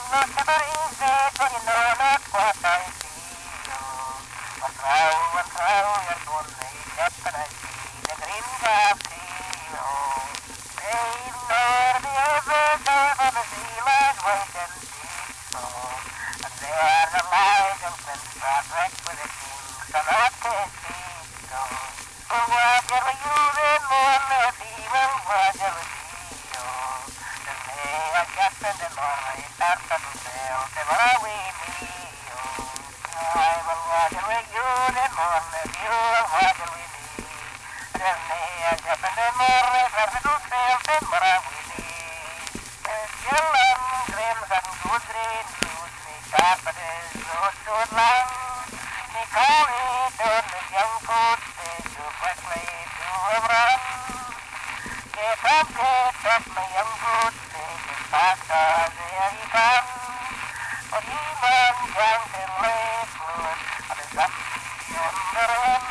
no se parece, poniendo la cuota y fino. Entrao y al borde y ya para el fin de gringa frío. Ignore the evidence of the sea lies waiting deep. And there the light of the traffic with the kings of the Tennessee. Guardia you then more the fever, guardia you. The day I just in the morning, after the sale, the Marawi Mio. I will guardia you then more the fever, guardia me. The day I just in the morning, after the sale, the Marawi Mio. The yellow dreams and good dreams, the carpet is so long. They call it on the young foot, they do quickly to a run. Get up my young foot, they get faster there he can. But he man jumped in lay fluid, and is up the run.